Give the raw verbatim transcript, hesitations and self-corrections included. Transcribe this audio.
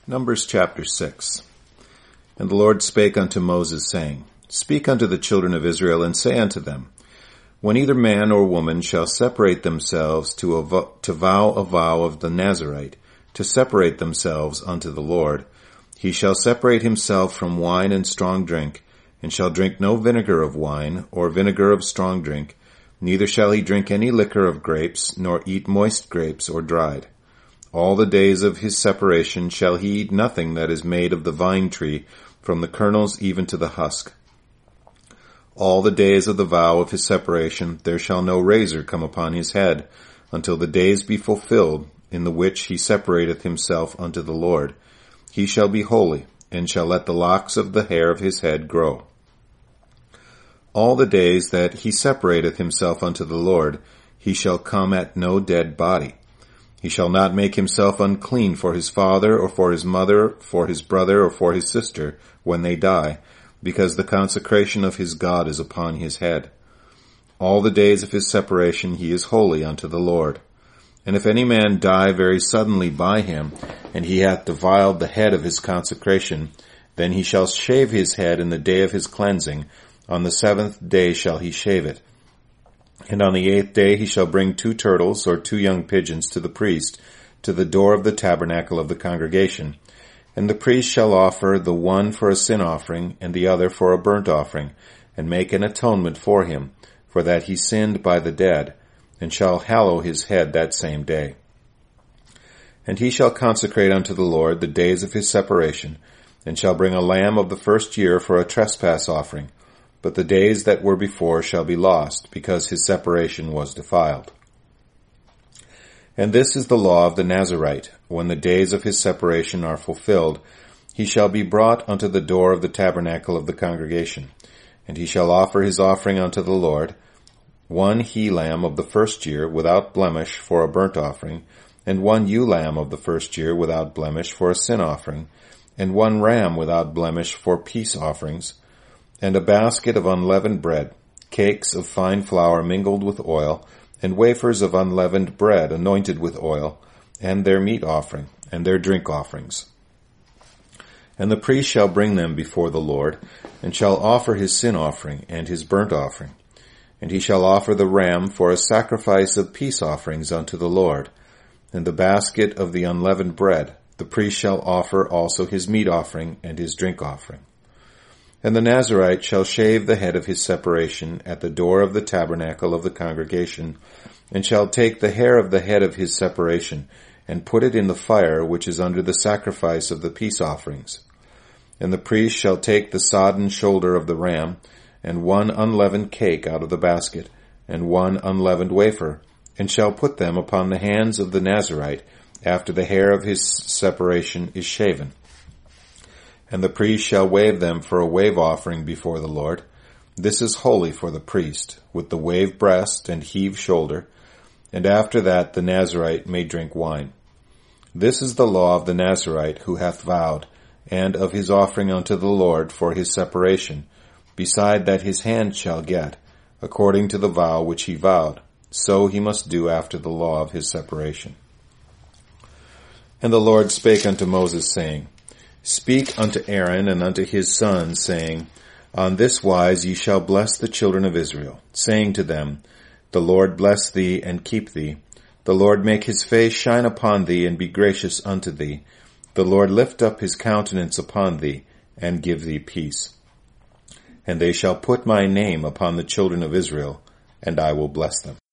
Numbers chapter six. And the Lord spake unto Moses, saying, Speak unto the children of Israel, and say unto them, When either man or woman shall separate themselves to, a vo- to vow a vow of the Nazarite, to separate themselves unto the Lord, he shall separate himself from wine and strong drink, and shall drink no vinegar of wine, or vinegar of strong drink, neither shall he drink any liquor of grapes, nor eat moist grapes or dried. All the days of his separation shall he eat nothing that is made of the vine tree, from the kernels even to the husk. All the days of the vow of his separation there shall no razor come upon his head, until the days be fulfilled, in the which he separateth himself unto the Lord. He shall be holy, and shall let the locks of the hair of his head grow. All the days that he separateth himself unto the Lord, he shall come at no dead body. He shall not make himself unclean for his father, or for his mother, for his brother, or for his sister, when they die, because the consecration of his God is upon his head. All the days of his separation he is holy unto the Lord. And if any man die very suddenly by him, and he hath defiled the head of his consecration, then he shall shave his head in the day of his cleansing. On the seventh day shall he shave it. And on the eighth day he shall bring two turtles or two young pigeons to the priest, to the door of the tabernacle of the congregation. And the priest shall offer the one for a sin offering, and the other for a burnt offering, and make an atonement for him, for that he sinned by the dead, and shall hallow his head that same day. And he shall consecrate unto the Lord the days of his separation, and shall bring a lamb of the first year for a trespass offering. But the days that were before shall be lost, because his separation was defiled. And this is the law of the Nazarite. When the days of his separation are fulfilled, he shall be brought unto the door of the tabernacle of the congregation. And he shall offer his offering unto the Lord, one he-lamb of the first year without blemish for a burnt offering, and one ewe-lamb of the first year without blemish for a sin offering, and one ram without blemish for peace offerings, and a basket of unleavened bread, cakes of fine flour mingled with oil, and wafers of unleavened bread anointed with oil, and their meat offering, and their drink offerings. And the priest shall bring them before the Lord, and shall offer his sin offering and his burnt offering. And he shall offer the ram for a sacrifice of peace offerings unto the Lord. And the basket of the unleavened bread, the priest shall offer also his meat offering and his drink offering. And the Nazarite shall shave the head of his separation at the door of the tabernacle of the congregation, and shall take the hair of the head of his separation, and put it in the fire which is under the sacrifice of the peace offerings. And the priest shall take the sodden shoulder of the ram, and one unleavened cake out of the basket, and one unleavened wafer, and shall put them upon the hands of the Nazarite, after the hair of his separation is shaven. And the priest shall wave them for a wave offering before the Lord. This is holy for the priest, with the wave breast and heave shoulder, and after that the Nazarite may drink wine. This is the law of the Nazarite who hath vowed, and of his offering unto the Lord for his separation, beside that his hand shall get, according to the vow which he vowed. So he must do after the law of his separation. And the Lord spake unto Moses, saying, Speak unto Aaron and unto his sons, saying, On this wise ye shall bless the children of Israel, saying to them, The Lord bless thee and keep thee. The Lord make his face shine upon thee and be gracious unto thee. The Lord lift up his countenance upon thee and give thee peace. And they shall put my name upon the children of Israel, and I will bless them.